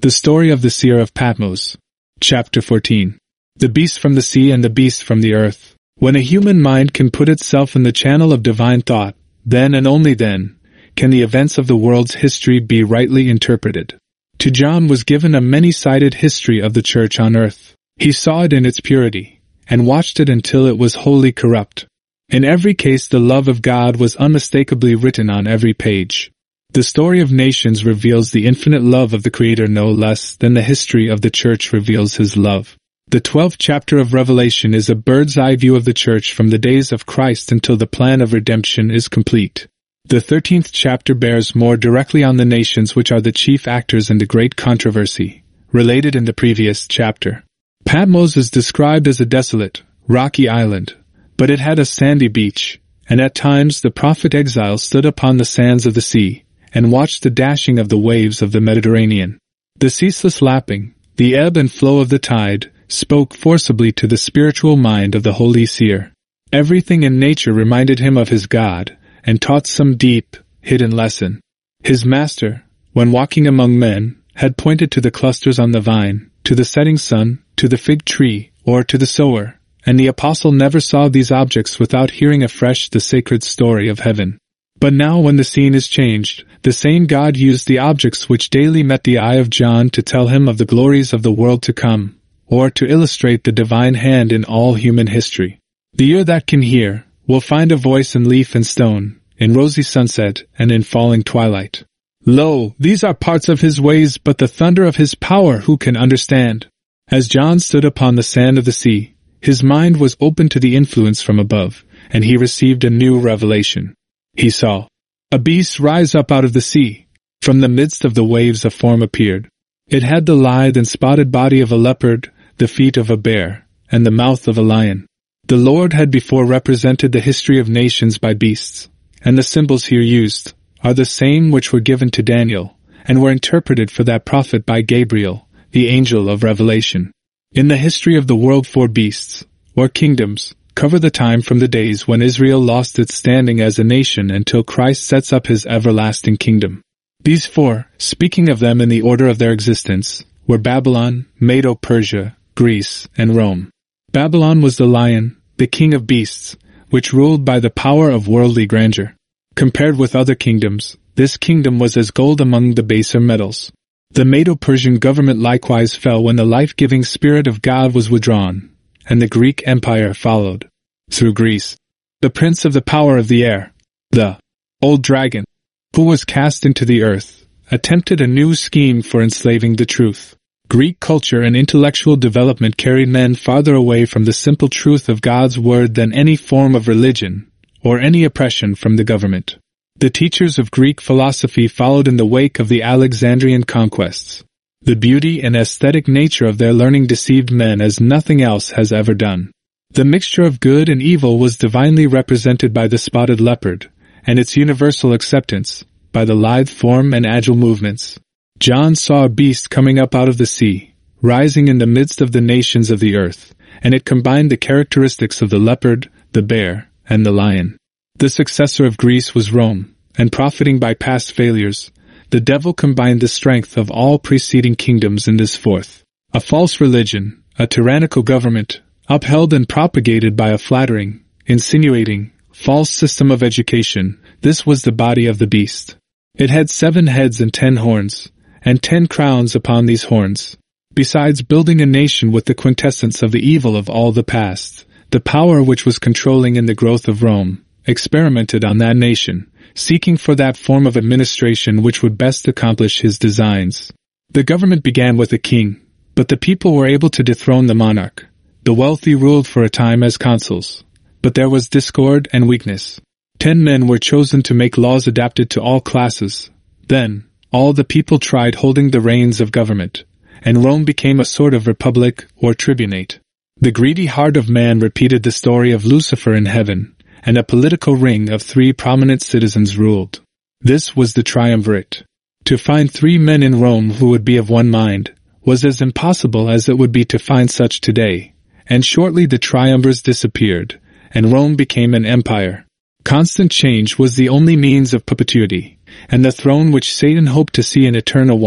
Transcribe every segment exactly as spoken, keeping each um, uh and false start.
The Story of the Seer of Patmos. Chapter fourteen. The Beast from the Sea and the Beast from the Earth. When a human mind can put itself in the channel of divine thought, then and only then, can the events of the world's history be rightly interpreted. To John was given a many-sided history of the church on earth. He saw it in its purity, and watched it until it was wholly corrupt. In every case the love of God was unmistakably written on every page. The story of nations reveals the infinite love of the Creator no less than the history of the church reveals His love. The twelfth chapter of Revelation is a bird's-eye view of the church from the days of Christ until the plan of redemption is complete. The thirteenth chapter bears more directly on the nations which are the chief actors in the great controversy, related in the previous chapter. Patmos is described as a desolate, rocky island, but it had a sandy beach, and at times the prophet exile stood upon the sands of the sea, and watched the dashing of the waves of the Mediterranean. The ceaseless lapping, the ebb and flow of the tide, spoke forcibly to the spiritual mind of the holy seer. Everything in nature reminded him of his God, and taught some deep, hidden lesson. His master, when walking among men, had pointed to the clusters on the vine, to the setting sun, to the fig tree, or to the sower, and the apostle never saw these objects without hearing afresh the sacred story of heaven. But now when the scene is changed, the same God used the objects which daily met the eye of John to tell him of the glories of the world to come, or to illustrate the divine hand in all human history. The ear that can hear will find a voice in leaf and stone, in rosy sunset and in falling twilight. Lo, these are parts of His ways, but the thunder of His power who can understand? As John stood upon the sand of the sea, his mind was open to the influence from above, and he received a new revelation. He saw a beast rise up out of the sea. From the midst of the waves a form appeared. It had the lithe and spotted body of a leopard, the feet of a bear, and the mouth of a lion. The Lord had before represented the history of nations by beasts, and the symbols here used are the same which were given to Daniel, and were interpreted for that prophet by Gabriel, the angel of Revelation. In the history of the world four beasts, or kingdoms, cover the time from the days when Israel lost its standing as a nation until Christ sets up His everlasting kingdom. These four, speaking of them in the order of their existence, were Babylon, Medo-Persia, Greece, and Rome. Babylon was the lion, the king of beasts, which ruled by the power of worldly grandeur. Compared with other kingdoms, this kingdom was as gold among the baser metals. The Medo-Persian government likewise fell when the life-giving Spirit of God was withdrawn, and the Greek Empire followed. Through Greece, the prince of the power of the air, the old dragon, who was cast into the earth, attempted a new scheme for enslaving the truth. Greek culture and intellectual development carried men farther away from the simple truth of God's word than any form of religion, or any oppression from the government. The teachers of Greek philosophy followed in the wake of the Alexandrian conquests. The beauty and aesthetic nature of their learning deceived men as nothing else has ever done. The mixture of good and evil was divinely represented by the spotted leopard, and its universal acceptance, by the lithe form and agile movements. John saw a beast coming up out of the sea, rising in the midst of the nations of the earth, and it combined the characteristics of the leopard, the bear, and the lion. The successor of Greece was Rome, and profiting by past failures, the devil combined the strength of all preceding kingdoms in this fourth. A false religion, a tyrannical government, upheld and propagated by a flattering, insinuating, false system of education, this was the body of the beast. It had seven heads and ten horns, and ten crowns upon these horns. Besides building a nation with the quintessence of the evil of all the past, the power which was controlling in the growth of Rome, experimented on that nation, seeking for that form of administration which would best accomplish his designs. The government began with a king, but the people were able to dethrone the monarch. The wealthy ruled for a time as consuls, but there was discord and weakness. Ten men were chosen to make laws adapted to all classes. Then, all the people tried holding the reins of government, and Rome became a sort of republic or tribunate. The greedy heart of man repeated the story of Lucifer in heaven, and a political ring of three prominent citizens ruled. This was the triumvirate. To find three men in Rome who would be of one mind was as impossible as it would be to find such today, and shortly the triumvirs disappeared, and Rome became an empire. Constant change was the only means of perpetuity, and the throne which Satan hoped to see an eternal one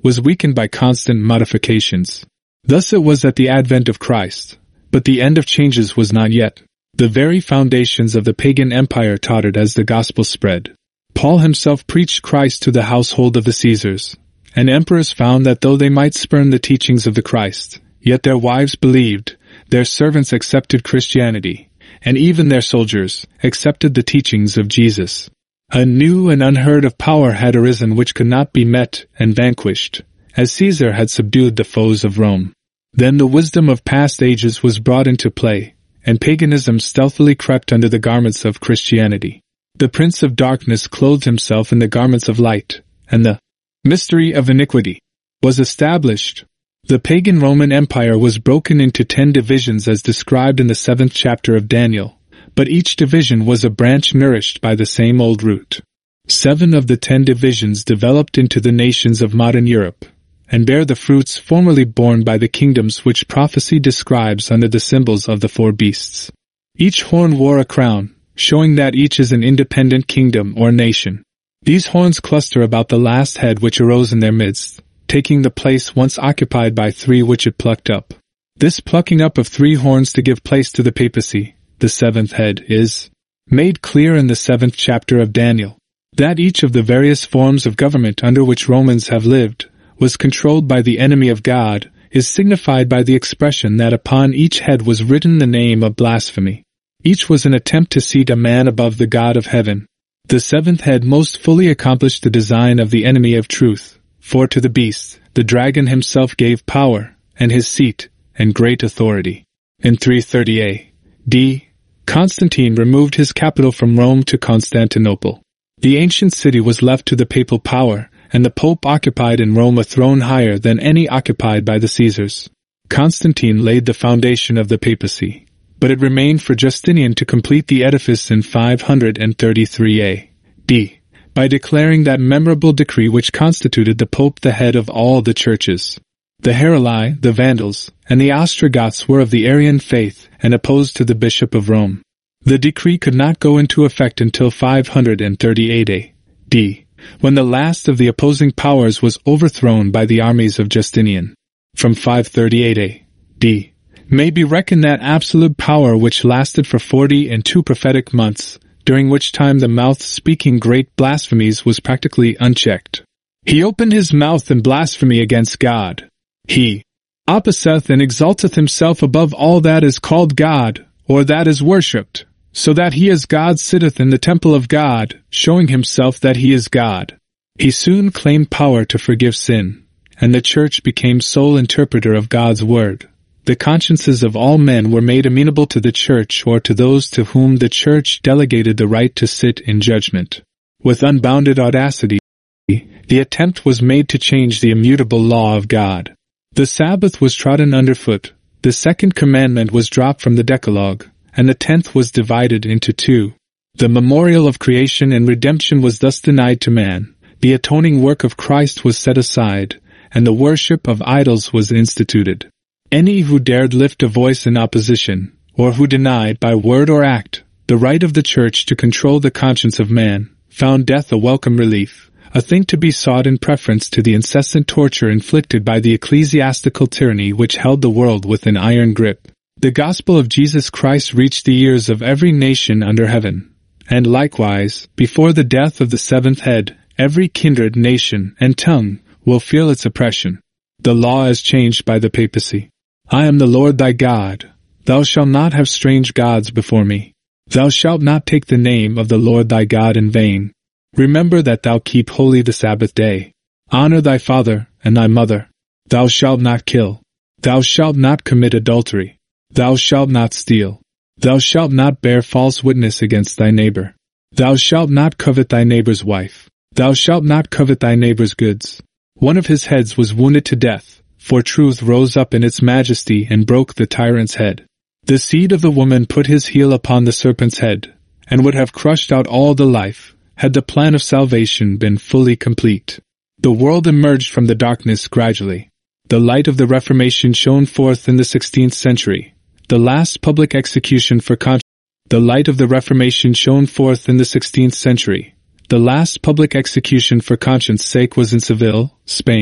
was weakened by constant modifications. Thus it was at the advent of Christ, but the end of changes was not yet. The very foundations of the pagan empire tottered as the gospel spread. Paul himself preached Christ to the household of the Caesars, and emperors found that though they might spurn the teachings of the Christ, yet their wives believed, their servants accepted Christianity, and even their soldiers accepted the teachings of Jesus. A new and unheard of power had arisen which could not be met and vanquished, as Caesar had subdued the foes of Rome. Then the wisdom of past ages was brought into play, and paganism stealthily crept under the garments of Christianity. The prince of darkness clothed himself in the garments of light, and the mystery of iniquity was established. The pagan Roman Empire was broken into ten divisions as described in the seventh chapter of Daniel, but each division was a branch nourished by the same old root. Seven of the ten divisions developed into the nations of modern Europe, and bear the fruits formerly borne by the kingdoms which prophecy describes under the symbols of the four beasts. Each horn wore a crown, showing that each is an independent kingdom or nation. These horns cluster about the last head which arose in their midst, taking the place once occupied by three which it plucked up. This plucking up of three horns to give place to the papacy, the seventh head, is made clear in the seventh chapter of Daniel. That each of the various forms of government under which Romans have lived was controlled by the enemy of God is signified by the expression that upon each head was written the name of blasphemy. Each was an attempt to seat a man above the God of heaven. The seventh head most fully accomplished the design of the enemy of truth, for to the beast, the dragon himself gave power, and his seat, and great authority. In three thirty A D, Constantine removed his capital from Rome to Constantinople. The ancient city was left to the papal power, and the Pope occupied in Rome a throne higher than any occupied by the Caesars. Constantine laid the foundation of the papacy, but it remained for Justinian to complete the edifice in five thirty-three A D, by declaring that memorable decree which constituted the Pope the head of all the churches. The Heruli, the Vandals, and the Ostrogoths were of the Arian faith and opposed to the Bishop of Rome. The decree could not go into effect until five thirty-eight A D, when the last of the opposing powers was overthrown by the armies of Justinian. From five thirty-eight A D may be reckoned that absolute power which lasted for forty and two prophetic months, during which time the mouth speaking great blasphemies was practically unchecked. He opened his mouth in blasphemy against God. He opposeth and exalteth himself above all that is called God, or that is worshipped, so that he as God sitteth in the temple of God, showing himself that he is God. He soon claimed power to forgive sin, and the church became sole interpreter of God's word. The consciences of all men were made amenable to the church or to those to whom the church delegated the right to sit in judgment. With unbounded audacity, the attempt was made to change the immutable law of God. The Sabbath was trodden underfoot, the second commandment was dropped from the Decalogue, and the tenth was divided into two. The memorial of creation and redemption was thus denied to man, the atoning work of Christ was set aside, and the worship of idols was instituted. Any who dared lift a voice in opposition, or who denied by word or act the right of the Church to control the conscience of man, found death a welcome relief, a thing to be sought in preference to the incessant torture inflicted by the ecclesiastical tyranny which held the world with an iron grip. The gospel of Jesus Christ reached the ears of every nation under heaven, and likewise, before the death of the seventh head, every kindred, nation, and tongue will feel its oppression. The law is changed by the papacy. I am the Lord thy God. Thou shalt not have strange gods before me. Thou shalt not take the name of the Lord thy God in vain. Remember that thou keep holy the Sabbath day. Honor thy father and thy mother. Thou shalt not kill. Thou shalt not commit adultery. Thou shalt not steal. Thou shalt not bear false witness against thy neighbor. Thou shalt not covet thy neighbor's wife. Thou shalt not covet thy neighbor's goods. One of his heads was wounded to death, for truth rose up in its majesty and broke the tyrant's head. The seed of the woman put his heel upon the serpent's head, and would have crushed out all the life, had the plan of salvation been fully complete. The world emerged from the darkness gradually. The light of the Reformation shone forth in the sixteenth century. The last public execution for conscience. The light of the Reformation shone forth in the sixteenth century. The last public execution for conscience sake was in Seville, Spain,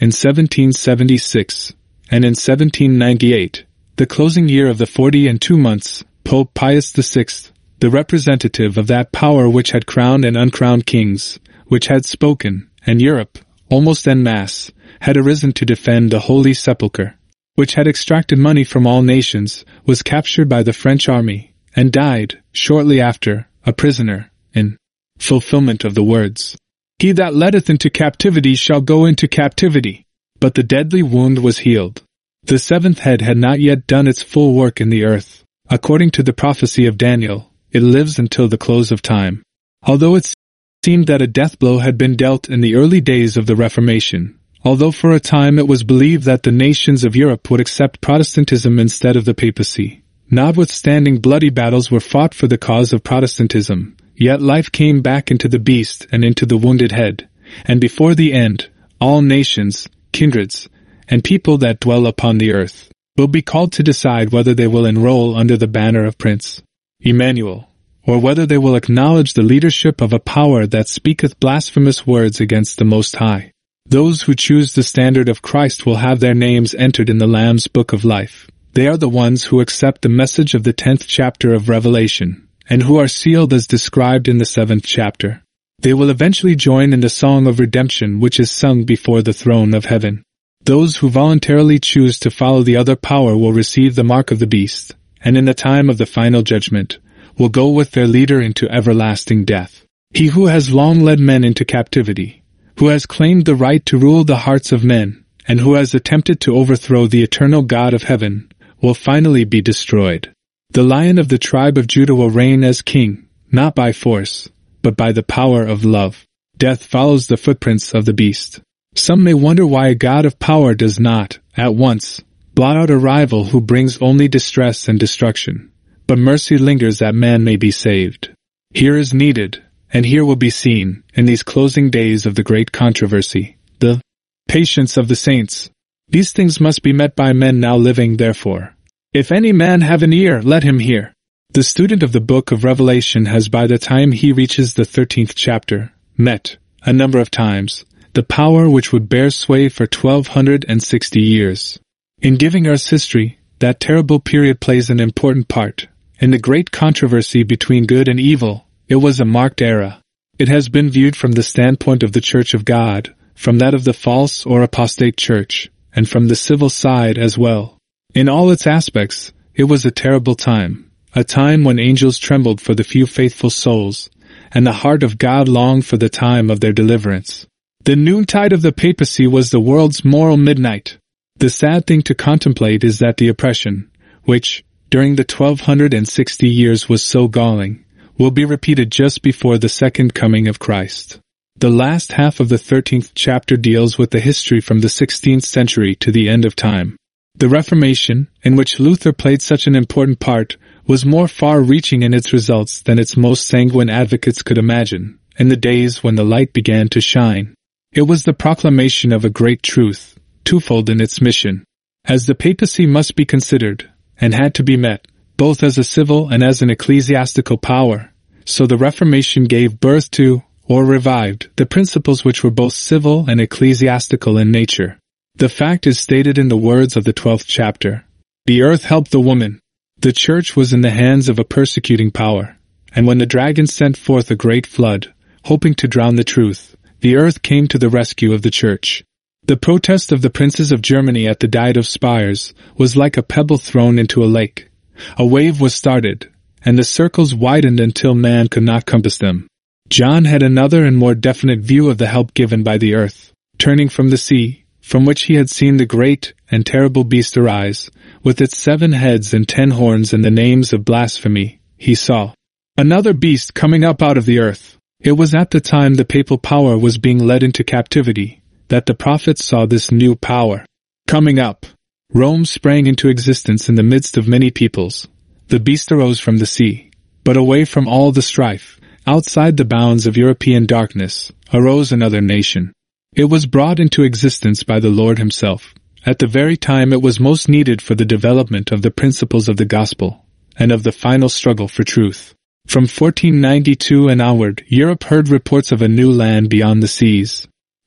in seventeen seventy-six, and in seventeen ninety-eight, the closing year of the forty and two months, Pope Pius the Sixth, the representative of that power which had crowned and uncrowned kings, which had spoken, and Europe, almost en masse, had arisen to defend the Holy Sepulchre, which had extracted money from all nations, was captured by the French army, and died, shortly after, a prisoner, in fulfillment of the words, "He that letteth into captivity shall go into captivity." But the deadly wound was healed. The seventh head had not yet done its full work in the earth. According to the prophecy of Daniel, it lives until the close of time. Although it seemed that a death blow had been dealt in the early days of the Reformation, although for a time it was believed that the nations of Europe would accept Protestantism instead of the papacy, notwithstanding bloody battles were fought for the cause of Protestantism, yet life came back into the beast and into the wounded head, and before the end, all nations, kindreds, and people that dwell upon the earth will be called to decide whether they will enroll under the banner of Prince Emmanuel, or whether they will acknowledge the leadership of a power that speaketh blasphemous words against the Most High. Those who choose the standard of Christ will have their names entered in the Lamb's Book of Life. They are the ones who accept the message of the tenth chapter of Revelation, and who are sealed as described in the seventh chapter. They will eventually join in the song of redemption which is sung before the throne of heaven. Those who voluntarily choose to follow the other power will receive the mark of the beast, and in the time of the final judgment, will go with their leader into everlasting death. He who has long led men into captivity, who has claimed the right to rule the hearts of men, and who has attempted to overthrow the eternal God of heaven, will finally be destroyed. The Lion of the tribe of Judah will reign as king, not by force, but by the power of love. Death follows the footprints of the beast. Some may wonder why a God of power does not, at once, blot out a rival who brings only distress and destruction, but mercy lingers that man may be saved. Here is needed, and here will be seen, in these closing days of the great controversy, the patience of the saints. These things must be met by men now living, therefore. If any man have an ear, let him hear. The student of the book of Revelation has, by the time he reaches the thirteenth chapter, met, a number of times, the power which would bear sway for twelve hundred and sixty years. In giving us history, that terrible period plays an important part. In the great controversy between good and evil, it was a marked era. It has been viewed from the standpoint of the Church of God, from that of the false or apostate church, and from the civil side as well. In all its aspects, it was a terrible time, a time when angels trembled for the few faithful souls, and the heart of God longed for the time of their deliverance. The noontide of the papacy was the world's moral midnight. The sad thing to contemplate is that the oppression, which, during the twelve hundred and sixty years was so galling, will be repeated just before the second coming of Christ. The last half of the thirteenth chapter deals with the history from the sixteenth century to the end of time. The Reformation, in which Luther played such an important part, was more far-reaching in its results than its most sanguine advocates could imagine, in the days when the light began to shine. It was the proclamation of a great truth, twofold in its mission. As the papacy must be considered, and had to be met, both as a civil and as an ecclesiastical power, so the Reformation gave birth to, or revived, the principles which were both civil and ecclesiastical in nature. The fact is stated in the words of the twelfth chapter. The earth helped the woman. The church was in the hands of a persecuting power, and when the dragon sent forth a great flood, hoping to drown the truth, the earth came to the rescue of the church. The protest of the princes of Germany at the Diet of Spires was like a pebble thrown into a lake. A wave was started, and the circles widened until man could not compass them. John had another and more definite view of the help given by the earth. Turning from the sea, from which he had seen the great and terrible beast arise, with its seven heads and ten horns and the names of blasphemy, he saw another beast coming up out of the earth. It was at the time the papal power was being led into captivity that the prophets saw this new power coming up. Rome sprang into existence in the midst of many peoples. The beast arose from the sea, but away from all the strife, outside the bounds of European darkness, arose another nation. It was brought into existence by the Lord himself, at the very time it was most needed for the development of the principles of the gospel, and of the final struggle for truth. From fourteen ninety-two and onward, Europe heard reports of a new land beyond the seas.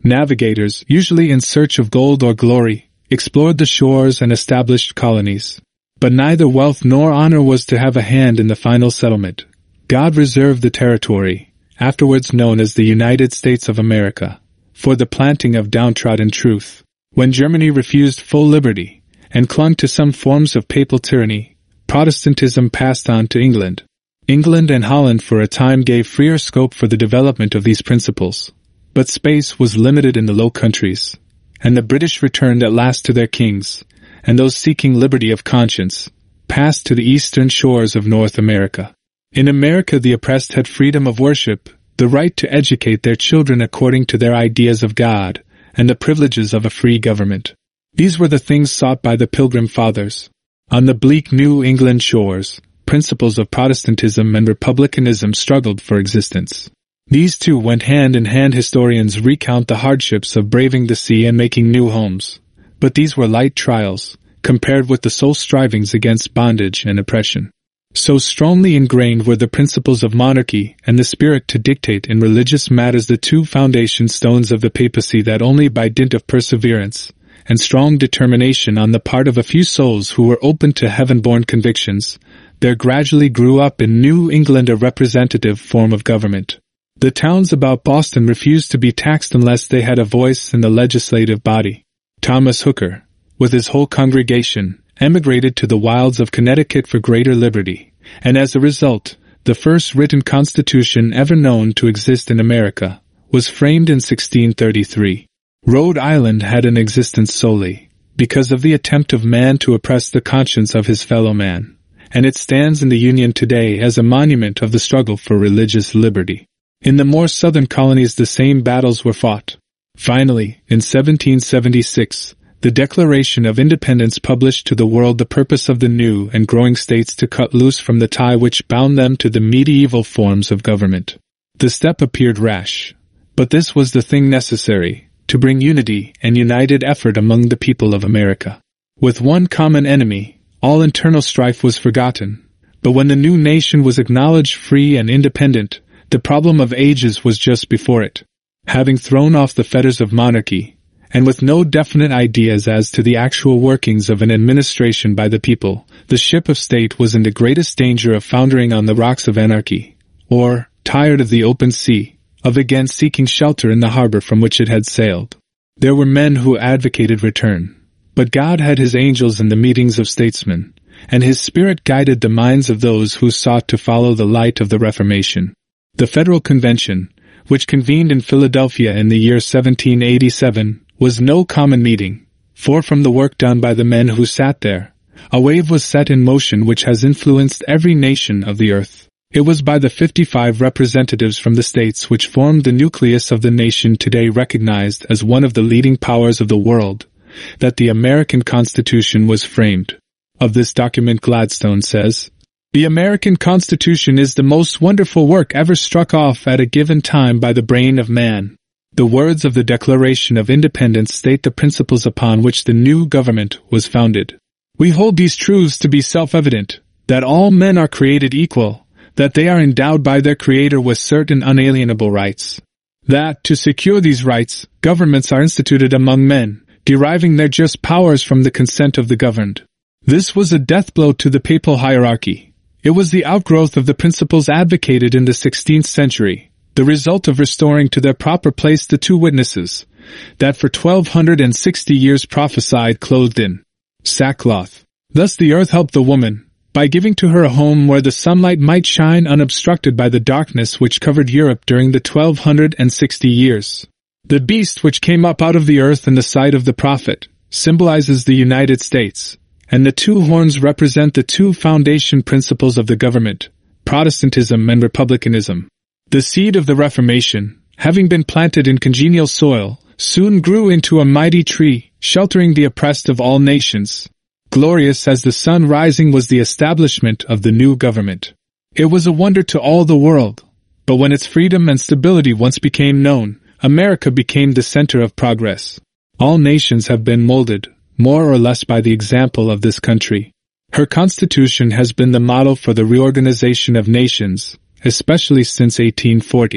Navigators, usually in search of gold or glory, explored the shores and established colonies. But neither wealth nor honor was to have a hand in the final settlement. God reserved the territory, afterwards known as the United States of America, for the planting of downtrodden truth. When Germany refused full liberty and clung to some forms of papal tyranny, Protestantism passed on to England. England and Holland for a time gave freer scope for the development of these principles. But space was limited in the Low Countries, and the British returned at last to their kings, and those seeking liberty of conscience passed to the eastern shores of North America. In America the oppressed had freedom of worship, the right to educate their children according to their ideas of God, and the privileges of a free government. These were the things sought by the Pilgrim Fathers. On the bleak New England shores, principles of Protestantism and republicanism struggled for existence. These two went hand in hand. Historians recount the hardships of braving the sea and making new homes. But these were light trials, compared with the soul strivings against bondage and oppression. So strongly ingrained were the principles of monarchy and the spirit to dictate in religious matters, the two foundation stones of the papacy, that only by dint of perseverance and strong determination on the part of a few souls who were open to heaven-born convictions, there gradually grew up in New England a representative form of government. The towns about Boston refused to be taxed unless they had a voice in the legislative body. Thomas Hooker, with his whole congregation, emigrated to the wilds of Connecticut for greater liberty, and as a result, the first written constitution ever known to exist in America was framed in sixteen thirty-three. Rhode Island had an existence solely because of the attempt of man to oppress the conscience of his fellow man, and it stands in the Union today as a monument of the struggle for religious liberty. In the more southern colonies the same battles were fought. Finally, in seventeen seventy-six, the Declaration of Independence published to the world the purpose of the new and growing states to cut loose from the tie which bound them to the medieval forms of government. The step appeared rash, but this was the thing necessary to bring unity and united effort among the people of America. With one common enemy, all internal strife was forgotten, but when the new nation was acknowledged free and independent, the problem of ages was just before it. Having thrown off the fetters of monarchy, and with no definite ideas as to the actual workings of an administration by the people, the ship of state was in the greatest danger of foundering on the rocks of anarchy, or, tired of the open sea, of again seeking shelter in the harbor from which it had sailed. There were men who advocated return, but God had his angels in the meetings of statesmen, and his Spirit guided the minds of those who sought to follow the light of the Reformation. The Federal Convention, which convened in Philadelphia in the year seventeen eighty-seven, was no common meeting, for from the work done by the men who sat there, a wave was set in motion which has influenced every nation of the earth. It was by the fifty-five representatives from the states which formed the nucleus of the nation today recognized as one of the leading powers of the world, that the American Constitution was framed. Of this document Gladstone says, "The American Constitution is the most wonderful work ever struck off at a given time by the brain of man." The words of the Declaration of Independence state the principles upon which the new government was founded. "We hold these truths to be self-evident, that all men are created equal, that they are endowed by their Creator with certain unalienable rights, that, to secure these rights, governments are instituted among men, deriving their just powers from the consent of the governed." This was a death blow to the papal hierarchy. It was the outgrowth of the principles advocated in the sixteenth century, the result of restoring to their proper place the two witnesses, that for twelve sixty years prophesied clothed in sackcloth. Thus the earth helped the woman, by giving to her a home where the sunlight might shine unobstructed by the darkness which covered Europe during the twelve sixty years. The beast which came up out of the earth in the sight of the prophet symbolizes the United States, and the two horns represent the two foundation principles of the government, Protestantism and Republicanism. The seed of the Reformation, having been planted in congenial soil, soon grew into a mighty tree, sheltering the oppressed of all nations. Glorious as the sun rising was the establishment of the new government. It was a wonder to all the world, but when its freedom and stability once became known, America became the center of progress. All nations have been molded, more or less by the example of this country. Her Constitution has been the model for the reorganization of nations, especially since eighteen forty.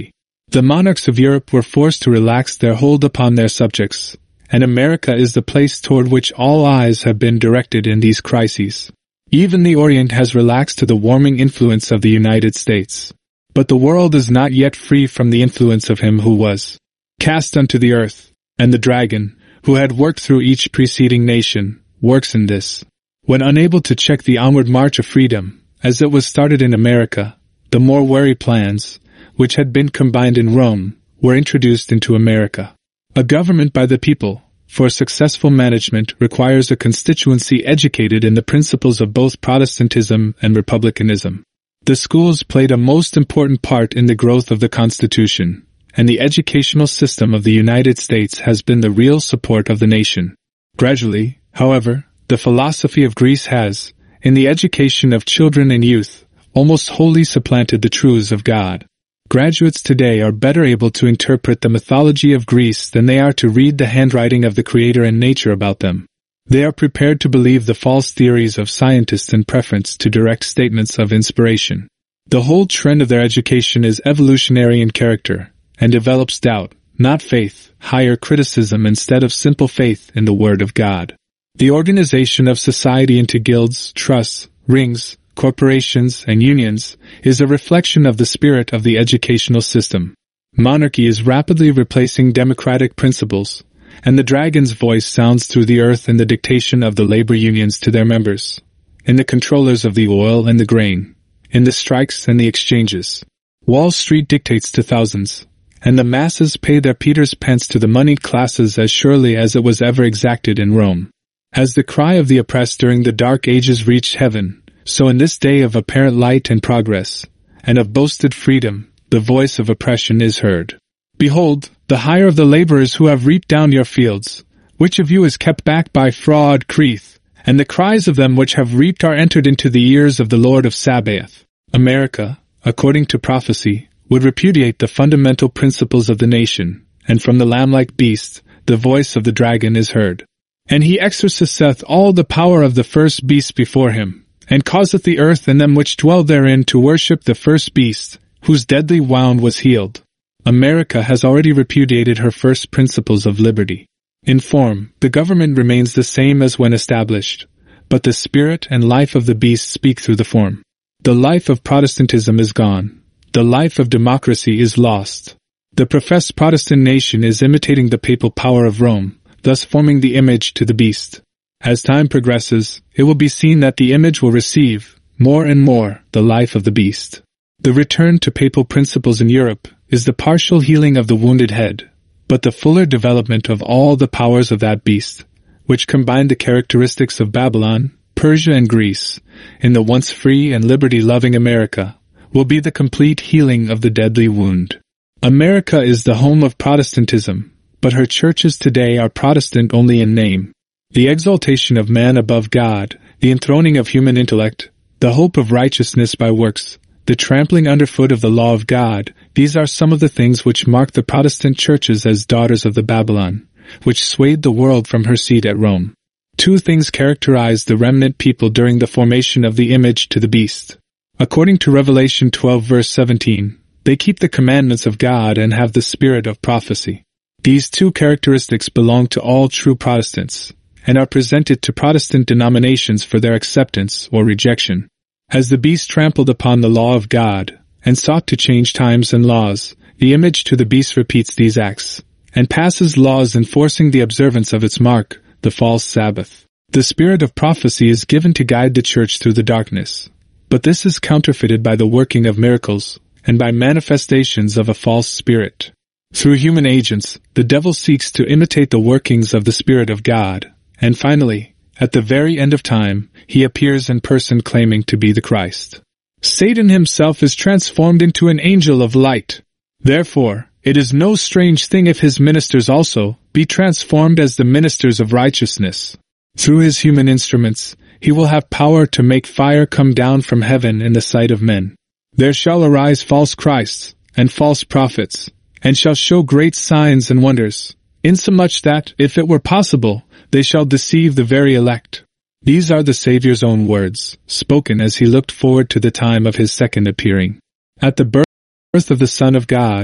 The monarchs of Europe were forced to relax their hold upon their subjects, and America is the place toward which all eyes have been directed in these crises. Even the Orient has relaxed to the warming influence of the United States. But the world is not yet free from the influence of him who was cast unto the earth, and the dragon, who had worked through each preceding nation, works in this. When unable to check the onward march of freedom, as it was started in America, the more wary plans, which had been combined in Rome, were introduced into America. A government by the people, for successful management, requires a constituency educated in the principles of both Protestantism and republicanism. The schools played a most important part in the growth of the Constitution, and the educational system of the United States has been the real support of the nation. Gradually, however, the philosophy of Greece has, in the education of children and youth, almost wholly supplanted the truths of God. Graduates today are better able to interpret the mythology of Greece than they are to read the handwriting of the Creator and nature about them. They are prepared to believe the false theories of scientists in preference to direct statements of inspiration. The whole trend of their education is evolutionary in character, and develops doubt, not faith, higher criticism instead of simple faith in the Word of God. The organization of society into guilds, trusts, rings, corporations, and unions is a reflection of the spirit of the educational system. Monarchy is rapidly replacing democratic principles, and the dragon's voice sounds through the earth in the dictation of the labor unions to their members, in the controllers of the oil and the grain, in the strikes and the exchanges. Wall Street dictates to thousands, and the masses pay their Peter's pence to the moneyed classes as surely as it was ever exacted in Rome. As the cry of the oppressed during the Dark Ages reached heaven, so in this day of apparent light and progress, and of boasted freedom, the voice of oppression is heard. Behold, the hire of the laborers who have reaped down your fields, which of you is kept back by fraud, Crete, and the cries of them which have reaped are entered into the ears of the Lord of Sabaoth. America, according to prophecy, would repudiate the fundamental principles of the nation, and from the lamb-like beast, the voice of the dragon is heard. And he exerciseth all the power of the first beast before him, and causeth the earth and them which dwell therein to worship the first beast, whose deadly wound was healed. America has already repudiated her first principles of liberty. In form, the government remains the same as when established, but the spirit and life of the beast speak through the form. The life of Protestantism is gone. The life of democracy is lost. The professed Protestant nation is imitating the papal power of Rome, thus forming the image to the beast. As time progresses, it will be seen that the image will receive, more and more, the life of the beast. The return to papal principles in Europe is the partial healing of the wounded head, but the fuller development of all the powers of that beast, which combine the characteristics of Babylon, Persia, and Greece, in the once free and liberty-loving America, will be the complete healing of the deadly wound. America is the home of Protestantism, but her churches today are Protestant only in name. The exaltation of man above God, the enthroning of human intellect, the hope of righteousness by works, the trampling underfoot of the law of God, these are some of the things which mark the Protestant churches as daughters of the Babylon, which swayed the world from her seat at Rome. Two things characterized the remnant people during the formation of the image to the beast. According to Revelation twelve verse seventeen, they keep the commandments of God and have the spirit of prophecy. These two characteristics belong to all true Protestants, and are presented to Protestant denominations for their acceptance or rejection. As the beast trampled upon the law of God, and sought to change times and laws, the image to the beast repeats these acts, and passes laws enforcing the observance of its mark, the false Sabbath. The spirit of prophecy is given to guide the church through the darkness, but this is counterfeited by the working of miracles, and by manifestations of a false spirit. Through human agents, the devil seeks to imitate the workings of the Spirit of God, and finally, at the very end of time, he appears in person claiming to be the Christ. Satan himself is transformed into an angel of light. Therefore, it is no strange thing if his ministers also be transformed as the ministers of righteousness. Through his human instruments, he will have power to make fire come down from heaven in the sight of men. There shall arise false Christs and false prophets, and shall show great signs and wonders, insomuch that, if it were possible, they shall deceive the very elect. These are the Saviour's own words, spoken as he looked forward to the time of his second appearing. At the birth of the Son of God,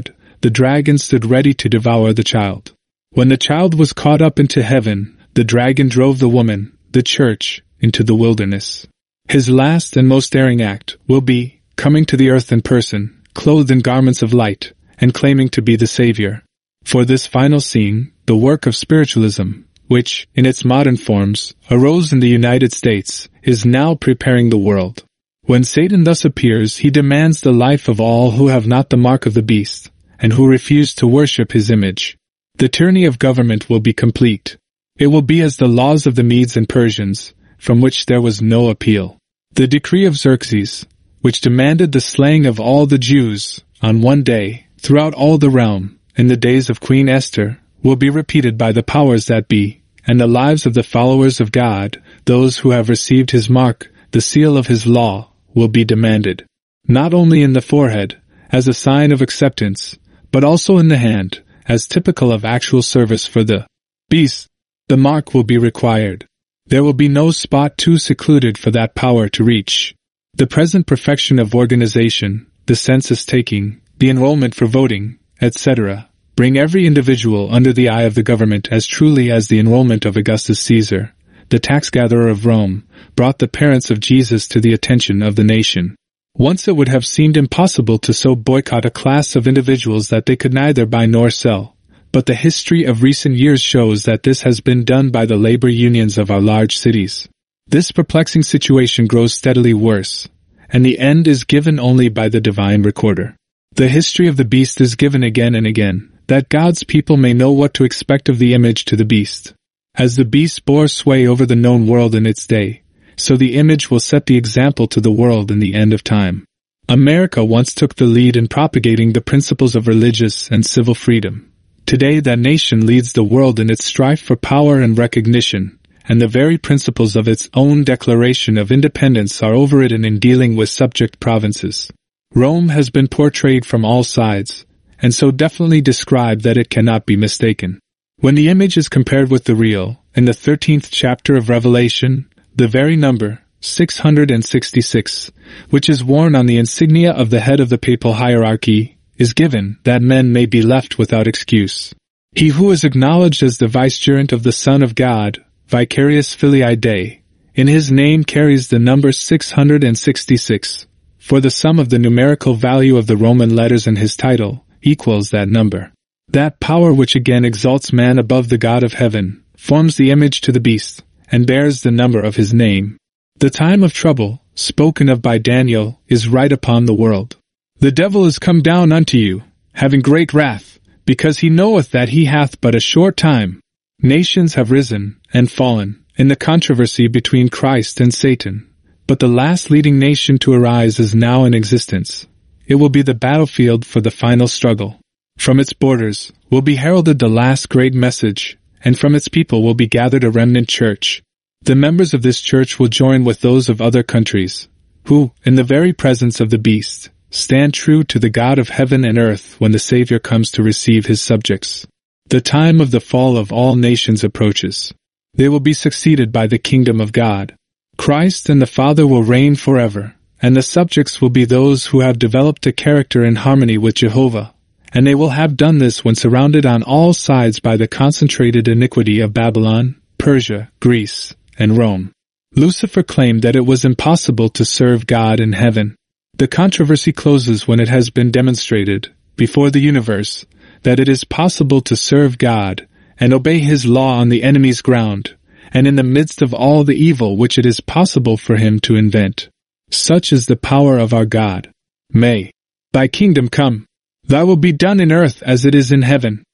the dragon stood ready to devour the child. When the child was caught up into heaven, the dragon drove the woman, the church, into the wilderness. His last and most daring act will be coming to the earth in person, clothed in garments of light, and claiming to be the Savior. For this final scene, the work of spiritualism, which, in its modern forms, arose in the United States, is now preparing the world. When Satan thus appears, he demands the life of all who have not the mark of the beast, and who refuse to worship his image. The tyranny of government will be complete. It will be as the laws of the Medes and Persians, from which there was no appeal. The decree of Xerxes, which demanded the slaying of all the Jews, on one day, throughout all the realm, in the days of Queen Esther, will be repeated by the powers that be, and the lives of the followers of God, those who have received his mark, the seal of his law, will be demanded. Not only in the forehead, as a sign of acceptance, but also in the hand, as typical of actual service for the beast. The mark will be required. There will be no spot too secluded for that power to reach. The present perfection of organization, the census taking, the enrollment for voting, et cetera, bring every individual under the eye of the government as truly as the enrollment of Augustus Caesar, the tax-gatherer of Rome, brought the parents of Jesus to the attention of the nation. Once it would have seemed impossible to so boycott a class of individuals that they could neither buy nor sell, but the history of recent years shows that this has been done by the labor unions of our large cities. This perplexing situation grows steadily worse, and the end is given only by the divine recorder. The history of the beast is given again and again, that God's people may know what to expect of the image to the beast. As the beast bore sway over the known world in its day, so the image will set the example to the world in the end of time. America once took the lead in propagating the principles of religious and civil freedom. Today that nation leads the world in its strife for power and recognition, and the very principles of its own Declaration of Independence are overridden in dealing with subject provinces. Rome has been portrayed from all sides, and so definitely described that it cannot be mistaken. When the image is compared with the real, in the thirteenth chapter of Revelation, the very number, six hundred sixty-six, which is worn on the insignia of the head of the papal hierarchy, is given, that men may be left without excuse. He who is acknowledged as the vicegerent of the Son of God, Vicarius Filii Dei, in his name carries the number six hundred sixty-six, for the sum of the numerical value of the Roman letters in his title equals that number. That power which again exalts man above the God of heaven, forms the image to the beast, and bears the number of his name. The time of trouble, spoken of by Daniel, is right upon the world. The devil is come down unto you, having great wrath, because he knoweth that he hath but a short time. Nations have risen, and fallen, in the controversy between Christ and Satan. But the last leading nation to arise is now in existence. It will be the battlefield for the final struggle. From its borders will be heralded the last great message, and from its people will be gathered a remnant church. The members of this church will join with those of other countries, who, in the very presence of the beast, stand true to the God of heaven and earth when the Savior comes to receive his subjects. The time of the fall of all nations approaches. They will be succeeded by the kingdom of God. Christ and the Father will reign forever, and the subjects will be those who have developed a character in harmony with Jehovah, and they will have done this when surrounded on all sides by the concentrated iniquity of Babylon, Persia, Greece, and Rome. Lucifer claimed that it was impossible to serve God in heaven. The controversy closes when it has been demonstrated, before the universe, that it is possible to serve God and obey his law on the enemy's ground, and in the midst of all the evil which it is possible for him to invent. Such is the power of our God. May thy kingdom come. Thy will be done in earth as it is in heaven.